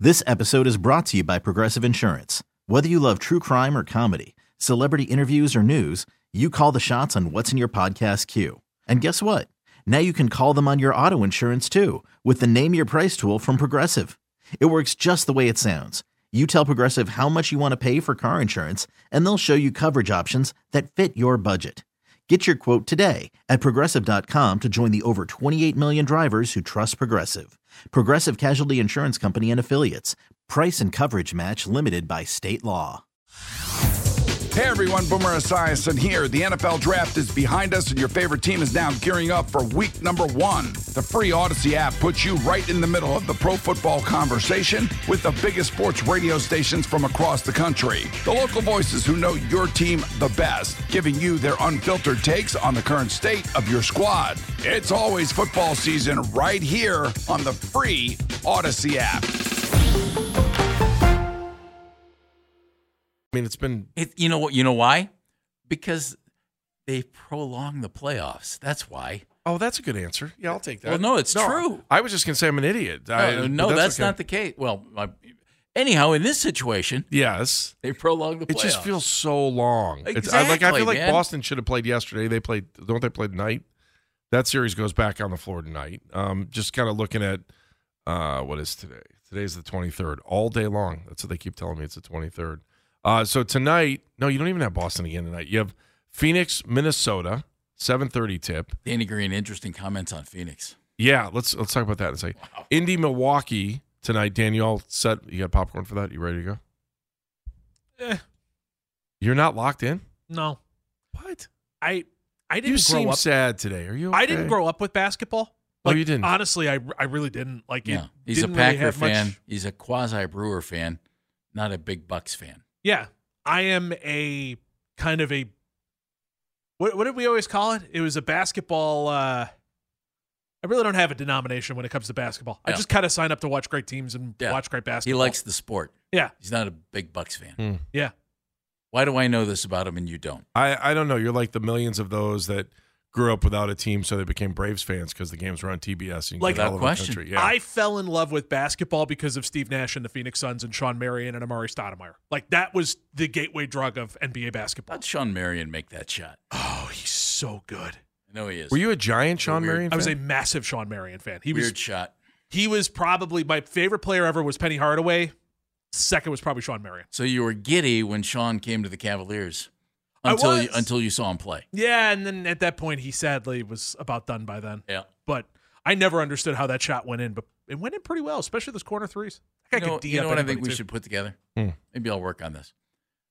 This episode is brought to you by Progressive Insurance. Whether you love true crime or comedy, celebrity interviews or news, you call the shots on what's in your podcast queue. And guess what? Now you can call them on your auto insurance too with the Name Your Price tool from Progressive. It works just the way it sounds. You tell Progressive how much you want to pay for car insurance, and they'll show you coverage options that fit your budget. Get your quote today at Progressive.com to join the over 28 million drivers who trust Progressive. Progressive Casualty Insurance Company and Affiliates. Price and coverage match limited by state law. Hey everyone, Boomer Esiason here. The NFL Draft is behind us and your favorite team is now gearing up for week number 1. The free Odyssey app puts you right in the middle of the pro football conversation with the biggest sports radio stations from across the country. The local voices who know your team the best, giving you their unfiltered takes on the current state of your squad. It's always football season right here on the free Odyssey app. I mean, it's been... You know why? Because they prolong the playoffs. That's why. Oh, that's a good answer. Yeah, I'll take that. Well, no, it's true. I was just going to say I'm an idiot. No, that's not the case. Well, anyhow, in this situation, yes, they prolong the playoffs. It just feels so long. Exactly, I feel like man. Boston should have played yesterday. Don't they play tonight? That series goes back on the floor tonight. Just kind of looking at what is today? Today's the 23rd. All day long. That's what they keep telling me. It's the 23rd. So tonight, no, you don't even have Boston again tonight. You have Phoenix, Minnesota, 7:30 tip. Danny Green, interesting comments on Phoenix. Yeah, let's talk about that in a second. Wow. Indy, Milwaukee tonight. Dan, you all set? You got popcorn for that? You ready to go? You're not locked in? No. What? I didn't you grow seem up. sad today. Are you okay? I didn't grow up with basketball. Like, you didn't? Honestly, I really didn't. Like, Yeah, it he's a didn't really Packer have fan. much. He's a quasi-Brewer fan, not a big Bucks fan. Yeah, I am a kind of a. What did we always call it? It was a basketball. I really don't have a denomination when it comes to basketball. Yeah. I just kind of sign up to watch great teams and watch great He basketball. likes the sport. Yeah. He's not a big Bucks fan. Yeah. Why do I know this about him and you don't? I don't know. You're like the millions of those that grew up without a team, so they became Braves fans because the games were on TBS. And Like, all over the question. country. Yeah. I fell in love with basketball because of Steve Nash and the Phoenix Suns and Sean Marion and Amari Stoudemire. Like, that was the gateway drug of NBA basketball. How'd Sean Marion make that shot? Oh, he's so good. I know he is. Were you a giant Sean weird. Marion fan? I was a massive Sean Marion fan. Weird shot. He was probably my favorite player ever was Penny Hardaway. Second was probably Sean Marion. So you were giddy when Sean came to the Cavaliers I was. until you saw him play. Yeah, and then at that point, he sadly was about done by then. Yeah. But I never understood how that shot went in, but it went in pretty well, especially those corner threes. That guy could D You up know what I anybody, think we too. should put together? Maybe I'll work on this.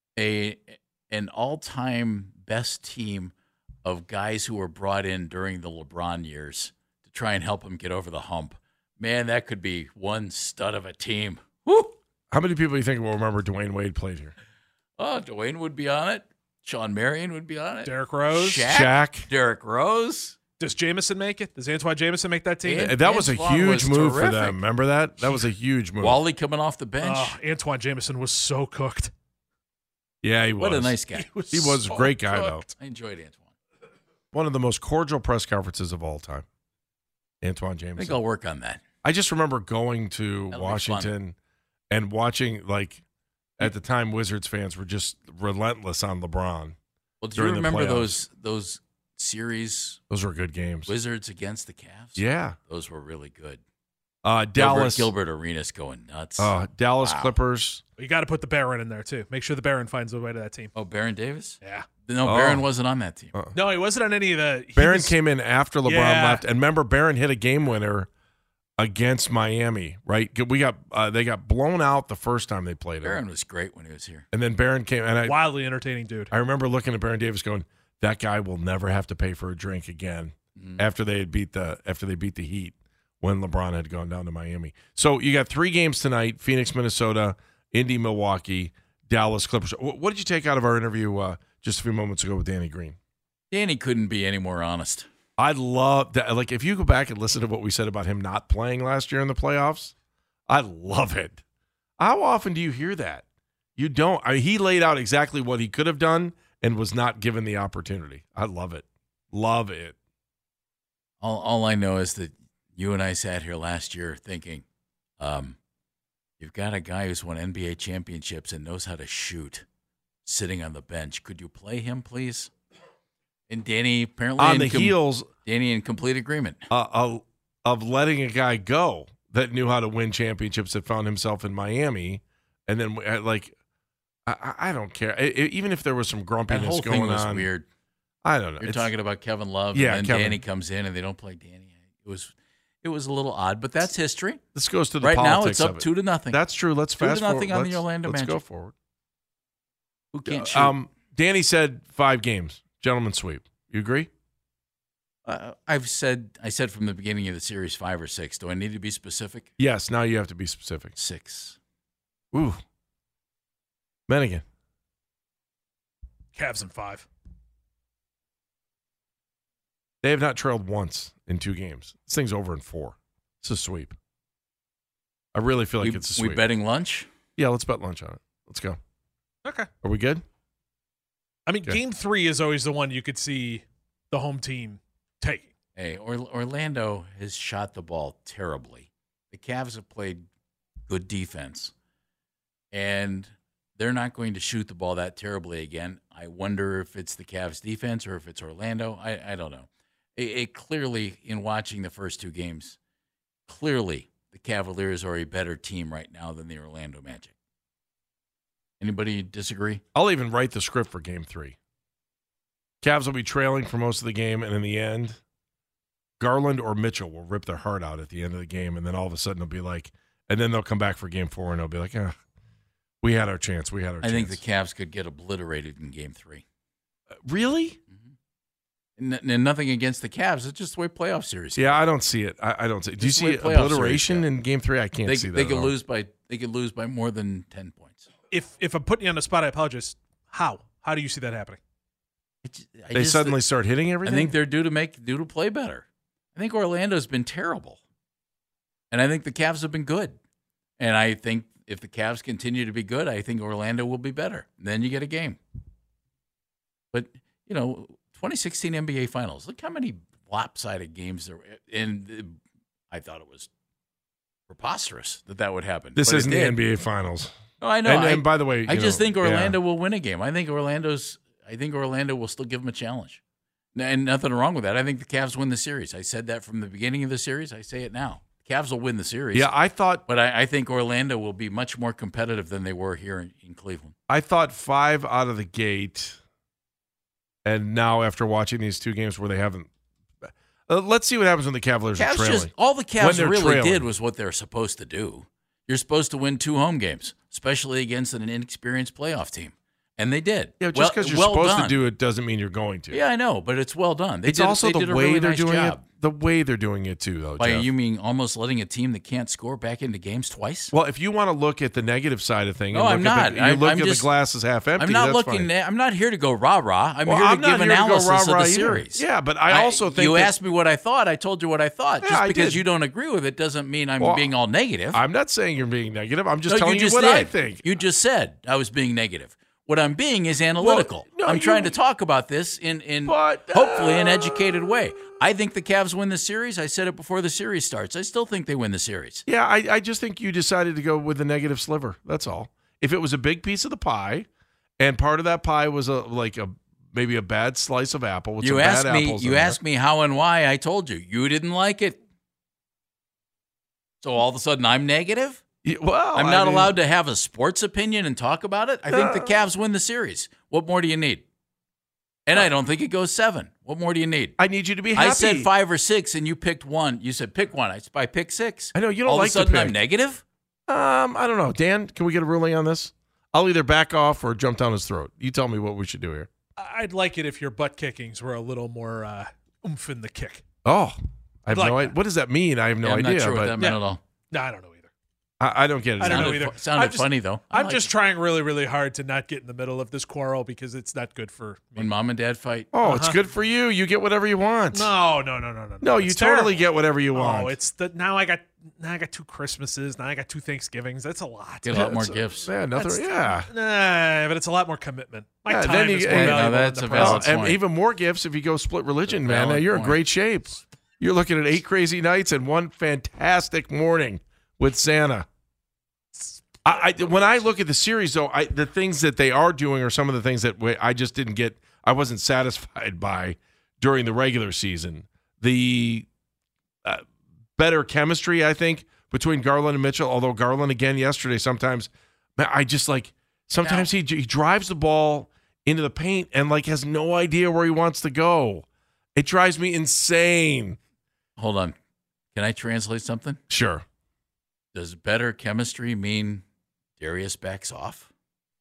An all-time best team of guys who were brought in during the LeBron years to try and help him get over the hump. Man, that could be one stud of a team. Woo! How many people do you think will remember Dwayne Wade played here? Oh, Dwayne would be on it. Sean Marion would be on it. Derrick Rose. Shaq. Derrick Rose. Does Jameson make it? Does Antoine Jameson make that team? Yeah. That was a Antoine huge was move for terrific. them. Remember that? That was a huge move. Wally coming off the bench. Oh, Antoine Jameson was so cooked. Yeah, he was. What a nice guy. He was a great guy, though. I enjoyed Antoine. One of the most cordial press conferences of all time. Antoine I think Jameson. I'll work on that. I just remember going to That'll be Washington and watching, like, at the time, Wizards fans were just relentless on LeBron. Well, do you during the remember playoffs. those series, Those were good games. Wizards against the Cavs? Yeah. Those were really good. Dallas. Gilbert Arenas going nuts. Dallas Wow. Clippers. You got to put the Baron in there, too. Make sure the Baron finds a way to that team. Oh, Baron Davis? Yeah. No, Oh. Baron wasn't on that team. No, he wasn't on any of the. Barron came in after LeBron Yeah. left, and remember, Barron hit a game winner against Miami. Right? They got blown out the first time they played Baron him, was great when he was here. and then Barron came, and Wildly entertaining dude. I remember looking at Baron Davis, going, "That guy will never have to pay for a drink again." After they beat the Heat when LeBron had gone down to Miami. So you got 3 games tonight: Phoenix, Minnesota, Indy, Milwaukee, Dallas Clippers. What did you take out of our interview just a few moments ago with Danny Green? Danny couldn't be any more honest. I love that. Like, if you go back and listen to what we said about him not playing last year in the playoffs, I love it. How often do you hear that? You don't. I mean, he laid out exactly what he could have done and was not given the opportunity. I love it. Love it. All I know is that you and I sat here last year thinking, You've got a guy who's won NBA championships and knows how to shoot, sitting on the bench. Could you play him, please? And Danny apparently on the heels, Danny in complete agreement of letting a guy go that knew how to win championships, that found himself in Miami, and then I don't care. Even if there was some That grumpiness whole going thing was on, weird. I don't know. You're talking about Kevin Love, Yeah, and then Kevin. Danny comes in, and they don't play Danny. It was a little odd, but that's history. This goes to the Right now, politics it's up of it. 2-0. That's true. Let's 2-0 fast forward. on the Orlando Let's go Magic. forward. Who can't shoot? Danny said 5 games, gentleman sweep. You agree? I said from the beginning of the series 5 or 6. Do I need to be specific? Yes. Now you have to be specific. 6. Ooh, Menigan. Cavs in 5. They have not trailed once in 2 games. This thing's over in 4. It's a sweep. I really feel like it's a sweep. We betting lunch? Yeah, let's bet lunch on it. Let's go. Okay. Are we good? I mean, Okay. Game 3 is always the one you could see the home team taking. Hey, Orlando has shot the ball terribly. The Cavs have played good defense, and they're not going to shoot the ball that terribly again. I wonder if it's the Cavs defense or if it's Orlando. I don't know. It clearly, in watching the first 2 games, clearly the Cavaliers are a better team right now than the Orlando Magic. Anybody disagree? I'll even write the script for Game 3. Cavs will be trailing for most of the game, and in the end, Garland or Mitchell will rip their heart out at the end of the game, and then all of a sudden it'll be like, and then they'll come back for Game 4, and they'll be like, we had our chance. We had our chance. I think the Cavs could get obliterated in Game 3. Really? And nothing against the Cavs. It's just the way playoff series. Yeah, I don't see it. I don't see it. Do you Just the see way playoff obliteration series go. in Game 3? I can't see that. They could at all. lose by more than 10 points. If I'm putting you on the spot, I apologize. How? How do you see that happening? They suddenly start hitting everything? I think they're due to play better. I think Orlando's been terrible, and I think the Cavs have been good. And I think if the Cavs continue to be good, I think Orlando will be better. Then you get a game. But 2016 NBA Finals. Look how many lopsided games there were, and I thought it was preposterous that would happen. This But it isn't the did. NBA Finals. No, I know. And by the way, I just think yeah. Orlando will win a game. I think Orlando will still give them a challenge. And nothing wrong with that. I think the Cavs win the series. I said that from the beginning of the series. I say it now. The Cavs will win the series. Yeah, I thought But I think Orlando will be much more competitive than they were here in Cleveland. 5 out of the gate, and now after watching these 2 games where they haven't, let's see what happens when the Cavaliers are trailing. All the When Cavs they're really trailing. did was what they're supposed to do. You're supposed to win 2 home games, especially against an inexperienced playoff team. And they did. Yeah, just because you're well supposed done. to do it doesn't mean you're going to. Yeah, I know, but it's well done. It's also they the did a way really they're nice doing job. it. The way they're doing it too, though. By Jeff. you mean almost letting a team that can't score back into games twice? Well, if you want to look at the negative side of things, No, I'm not. You look I'm at just- the glass as half empty. I'm not that's looking. fine. I'm not here to go rah rah. I'm Well, here to I'm not give here to go analysis of rah-rah the either. series. Yeah, but I also think you that- asked me what I thought. I told you what I thought. Yeah, Just I because did. you don't agree with it doesn't mean I'm Well, being all negative. I'm not saying you're being negative. I'm just No, telling you just what did. I think. You just said I was being negative. What I'm being is analytical. no, I'm you- trying to talk about this in But, hopefully an educated way. I think the Cavs win the series. I said it before the series starts. I still think they win the series. Yeah, I just think you decided to go with the negative sliver. That's all. If it was a big piece of the pie, and part of that pie was maybe a bad slice of apple with You some asked bad me. apples. You asked me how and why. I told you. You didn't like it. So all of a sudden, I'm negative. Well, I'm not allowed to have a sports opinion and talk about it. I think the Cavs win the series. What more do you need? And I don't think it goes 7. What more do you need? I need you to be happy. I said 5 or 6, and you picked 1. You said pick 1. I picked 6. I know, you don't all like of a to sudden pick. I'm negative. I don't know. Dan, can we get a ruling on this? I'll either back off or jump down his throat. You tell me what we should do here. I'd like it if your butt kickings were a little more oomph in the kick. Oh, I have Like no that. idea. What does that mean? I have no Yeah, I'm idea. not sure what but that meant Yeah. at all. No, I don't know either. I don't get it. I don't know either. either. Sounded I'm just- funny though. I'm just trying really, really hard to not get in the middle of this quarrel because it's not good for me. when mom and dad fight. Oh, it's good for you. You get whatever you want. No. No, you It's totally terrible. get whatever you want. Oh, it's the now I got 2 Christmases. Now I got 2 Thanksgivings. That's a lot. Get a lot more gifts. Yeah, nothing. That's- Yeah. Nah, but it's a lot more commitment. My Yeah, time then you is get- more hey, valuable now that's than a the valid present. And point. even more gifts if you go split religion, man. valid You're in point. great shape. You're looking at 8 crazy nights and 1 fantastic morning with Santa. When I look at the series, though, the things that they are doing are some of the things that I just didn't get. I wasn't satisfied by during the regular season. The better chemistry, I think, between Garland and Mitchell. Although Garland again yesterday, sometimes he drives the ball into the paint and has no idea where he wants to go. It drives me insane. Hold on, can I translate something? Sure. Does better chemistry mean Darius backs off?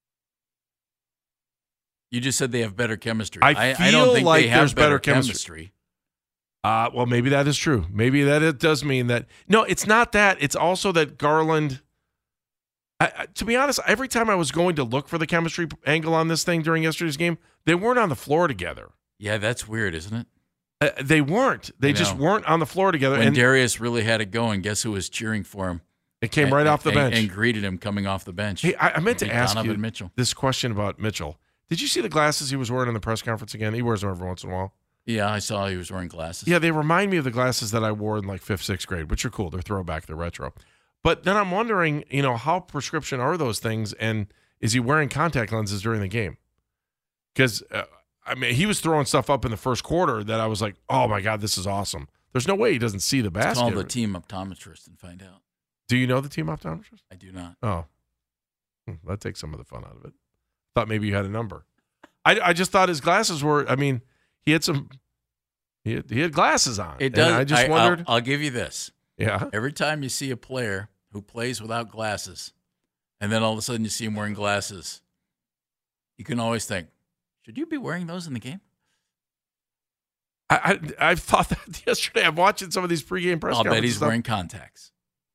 You just said they have better chemistry. I don't think like they have there's better chemistry. Well, maybe that is true. Maybe that it does mean that. No, it's not that. It's also that Garland. To be honest, every time I was going to look for the chemistry angle on this thing during yesterday's game, they weren't on the floor together. Yeah, that's weird, isn't it? They weren't. They just weren't on the floor together. When Darius really had it going, guess who was cheering for him? It came right off the bench. And greeted him coming off the bench. Hey, I meant to ask Donovan you Mitchell. This question about Mitchell. Did you see the glasses he was wearing in the press conference again? He wears them every once in a while. Yeah, I saw he was wearing glasses. Yeah, they remind me of the glasses that I wore in 5th, 6th grade, which are cool. They're throwback. They're retro. But then I'm wondering, how prescription are those things, and is he wearing contact lenses during the game? Because, he was throwing stuff up in the first quarter that I was like, oh, my God, this is awesome. There's no way he doesn't see the basket. Call the team optometrist and find out. Do you know the team optometrist? I do not. Oh. That takes some of the fun out of it. Thought maybe you had a number. I just thought his glasses were, he had some, he had glasses on. It does. And I just wondered. I'll give you this. Yeah. Every time you see a player who plays without glasses, and then all of a sudden you see him wearing glasses, you can always think, should you be wearing those in the game? I thought that yesterday. I'm watching some of these pregame press conferences. I'll bet he's wearing contacts.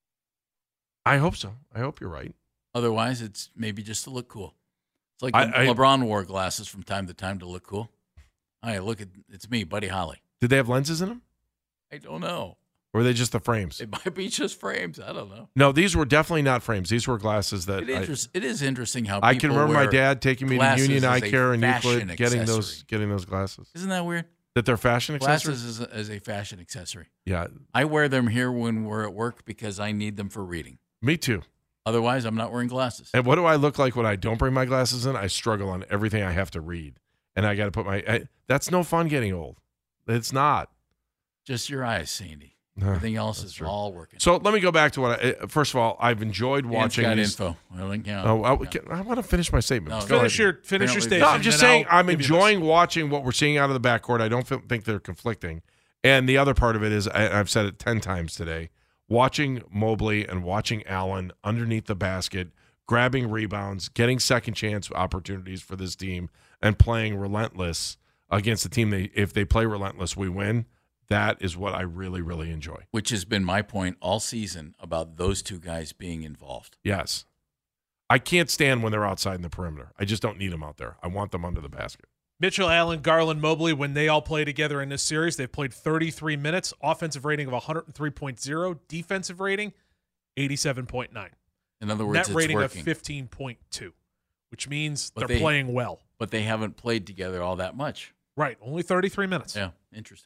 I hope so. I hope you're right. Otherwise, it's maybe just to look cool. It's like LeBron wore glasses from time to time to look cool. Hey, it's me, Buddy Holly. Did they have lenses in them? I don't know. Or were they just the frames? It might be just frames. I don't know. No, these were definitely not frames. These were glasses that it is interesting how I can remember my dad taking me to Union Eye Care in Euclid, getting those glasses. Isn't that weird? That they're fashion accessories? Glasses is a fashion accessory. Yeah. I wear them here when we're at work because I need them for reading. Me too. Otherwise, I'm not wearing glasses. And what do I look like when I don't bring my glasses in? I struggle on everything I have to read. And I got to put that's no fun getting old. It's not. Just your eyes, Sandy. Everything else is all working. So let me go back to first of all, I've enjoyed watching info. I want to finish my statement. No, finish your statement. No, I'm just saying I'm enjoying watching what we're seeing out of the backcourt. I don't think they're conflicting. And the other part of it is, I've said it 10 times today, watching Mobley and watching Allen underneath the basket, grabbing rebounds, getting second chance opportunities for this team, and playing relentless against the team. If they play relentless, we win. That is what I really, really enjoy. Which has been my point all season about those two guys being involved. Yes. I can't stand when they're outside in the perimeter. I just don't need them out there. I want them under the basket. Mitchell, Allen, Garland, Mobley, when they all play together in this series, they've played 33 minutes, offensive rating of 103.0, defensive rating 87.9. In other words, net rating working. of 15.2, which means they're playing well. But they haven't played together all that much. Right, only 33 minutes. Yeah, interesting.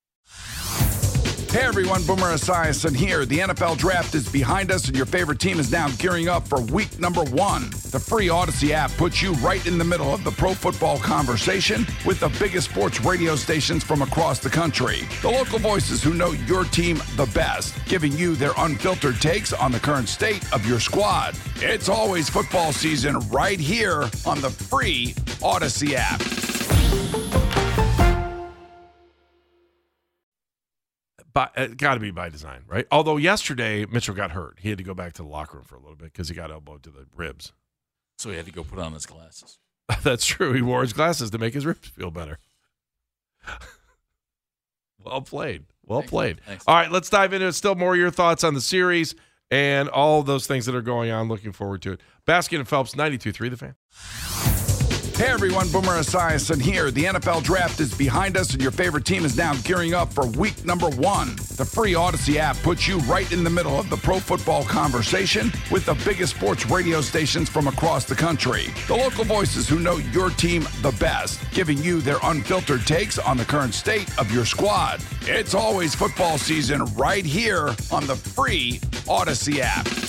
Hey everyone, Boomer Esiason here. The NFL Draft is behind us and your favorite team is now gearing up for week number 1. The free Odyssey app puts you right in the middle of the pro football conversation with the biggest sports radio stations from across the country. The local voices who know your team the best, giving you their unfiltered takes on the current state of your squad. It's always football season right here on the free Odyssey app. Got to be by design, right? Although yesterday, Mitchell got hurt. He had to go back to the locker room for a little bit because he got elbowed to the ribs. So he had to go put on his glasses. That's true. He wore his glasses to make his ribs feel better. Well played. Well played. Thanks. All right, let's dive into it. Still more of your thoughts on the series and all of those things that are going on. Looking forward to it. Baskin and Phelps, 92.3 The Fan. Hey everyone, Boomer Esiason here. The NFL Draft is behind us and your favorite team is now gearing up for week number 1. The free Odyssey app puts you right in the middle of the pro football conversation with the biggest sports radio stations from across the country. The local voices who know your team the best, giving you their unfiltered takes on the current state of your squad. It's always football season right here on the free Odyssey app.